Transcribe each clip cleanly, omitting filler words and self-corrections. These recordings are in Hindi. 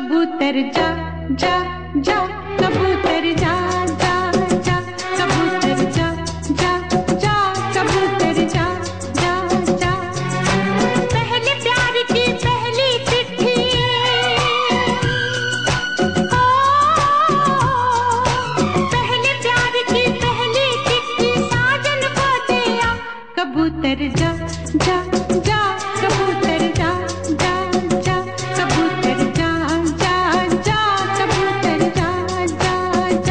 कबूतर जा जा जा, कबूतर जा जा जा, कबूतर जा जा जा, कबूतर जा जा जा। पहले प्यार की पहली चिट्ठी, पहले प्यार की पहली चिट्ठी साजन को दिया। कबूतर जा जा जा, कबूतर जा जा जा, कबूतर जा जा जा, कबूतर जा जा जा।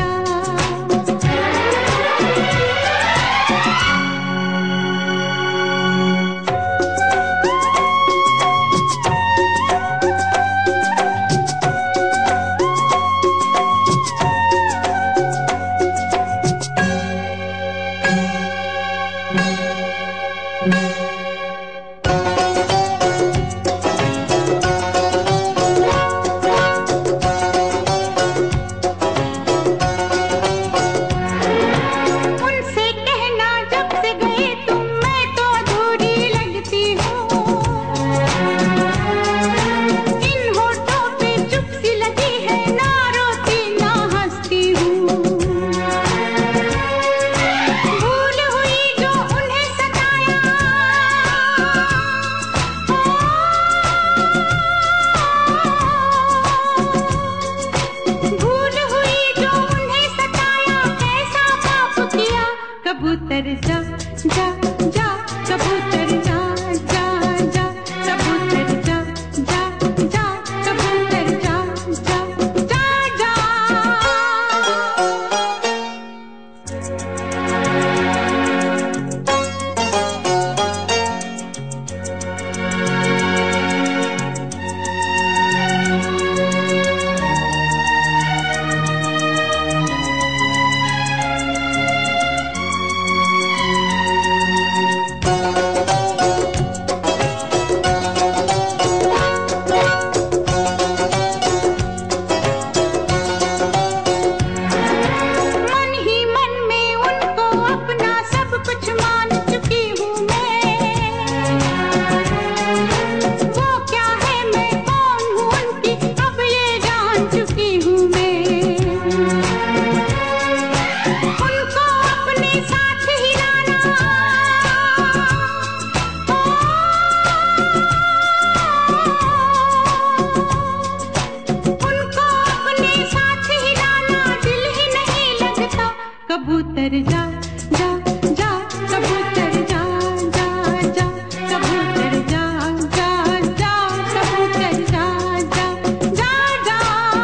कबूतर जा जा जा, कबूतर जा जा जा, कबूतर जा जा जा, कबूतर जा जा जा जा। कबूतर जा जा जा, कबूतर जा जा जा, कबूतर जा जा जा, कबूतर जा जा जा जा।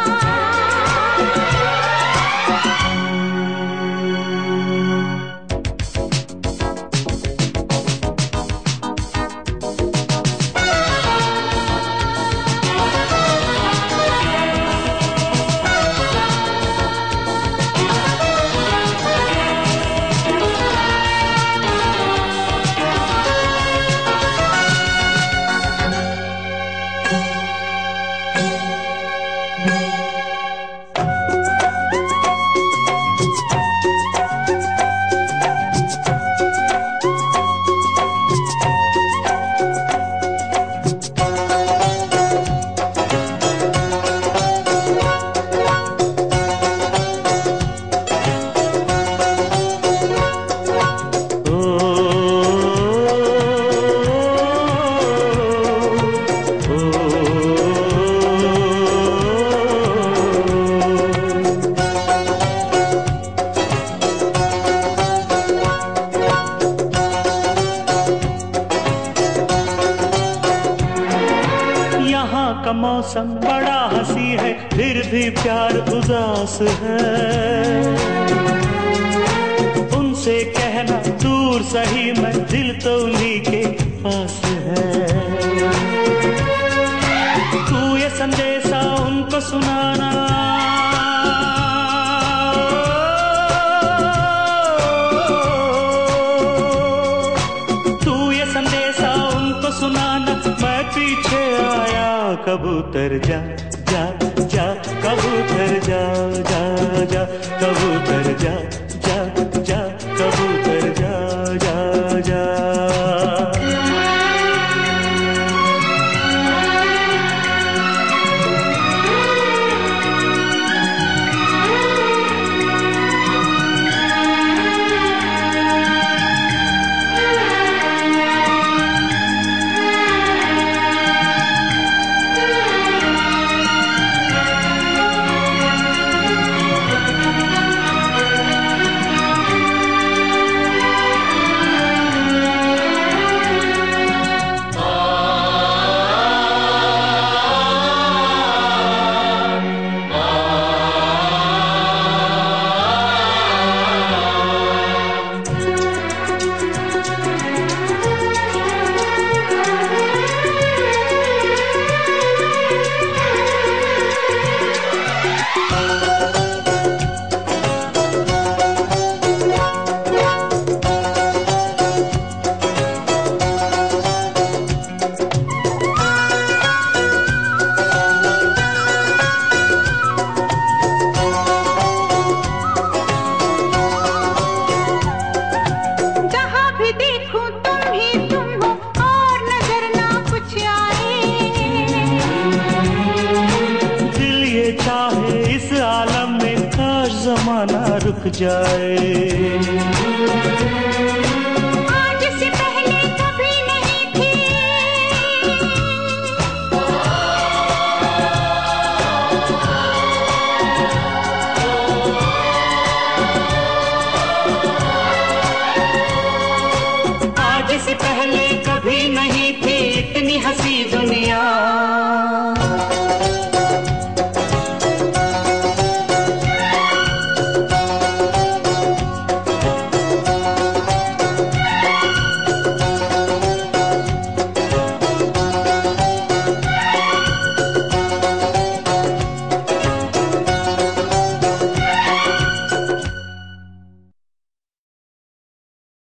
का मौसम बड़ा हंसी है, फिर भी प्यार उदास है। उनसे कहना दूर सही मैं, दिल तो उन्हीं के पास है। तू ये संदेशा उनको सुनाना, तू ये संदेशा उनको सुनाना, मैं पीछे आया। कबूतर जा जा जा, कबूतर जा जा जा, कबूतर जा जा जा, कबूतर जा जा जा। जमाना रुक जाए। आज से पहले कभी नहीं थी, आज से पहले कभी नहीं थी इतनी हंसी दुनिया।